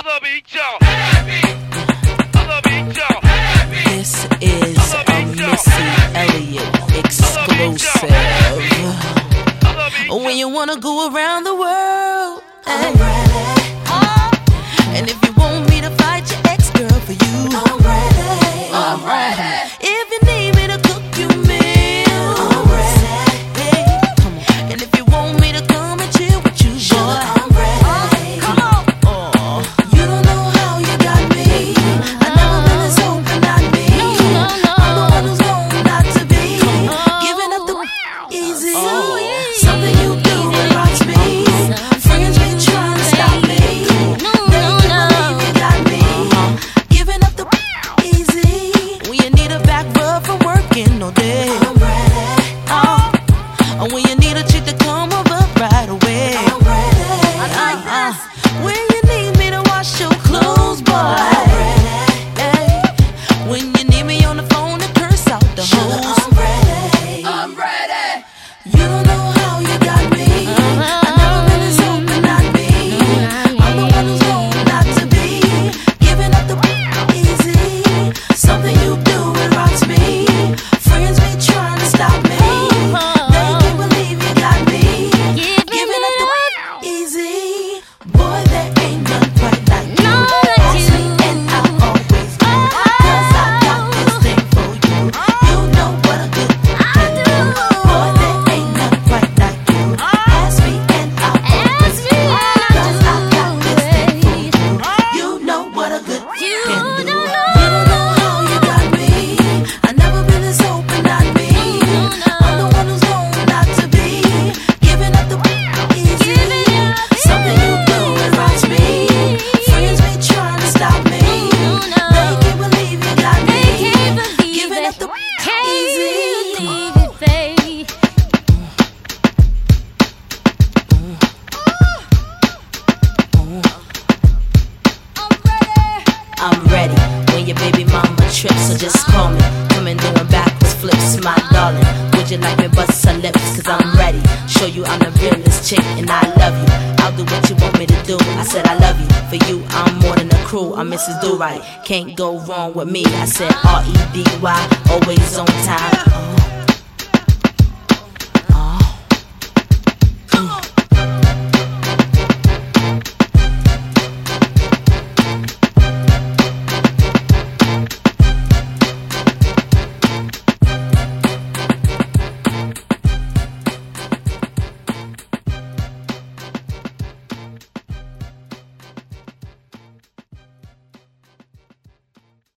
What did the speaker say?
This is a Missy Elliott exclusive. When you wanna go around the world, I'm ready. And if you want me to fight your ex-girl for you, I'm ready. I'm ready. If you need me to cook you meals, I'm ready. hey, come on. And if you want me to come and chill with you, boy, I'm ready. come on. You don't know how you got me. I never been this open, not me. I'm the one who's known not to be giving up the easy. Something you do that rocks me. Friends been trying to stop me. They can't believe you got me giving up the easy. When you need a back rub from working all day, I'm ready. or when you need a chick to come over right away, I'm ready. when you need me to wash your clothes, boy, I'm ready. hey, when you need me on the phone to curse out the Sugar, hoes, I'm ready. I'm ready. You don't know how you got me. I never been this open, not me. I'm the one who's known not to be giving up the easy. Something you do it rocks me. Friends be trying to stop me. They can't believe you got me giving up the easy. Boy, there ain't none quite like you. Ask me and I'll always do. 'Cause I got this thing for you. You know what a good can do. Boy, there ain't none quite like you. Ask me and I'll always do. 'Cause I got this thing for you. You know what a good can do. You don't know how you got me. I never been this open, not me. I'm the one who's known not to be giving up the easy. Something you do it rocks me. Friends be trying to stop me. They can't believe you got me giving up the easy. I'm ready when your baby mama trips, so just call me. Coming doing backwards flips, my darling. Would you like me bust some lips? 'Cause I'm ready. Show you I'm the realest chick and I love you. I'll do what you want me to do. I said I love you. For you, I'm more than a crew. I'm Mrs. Do Right. Can't go wrong with me. I said R-E-D-Y, always on time.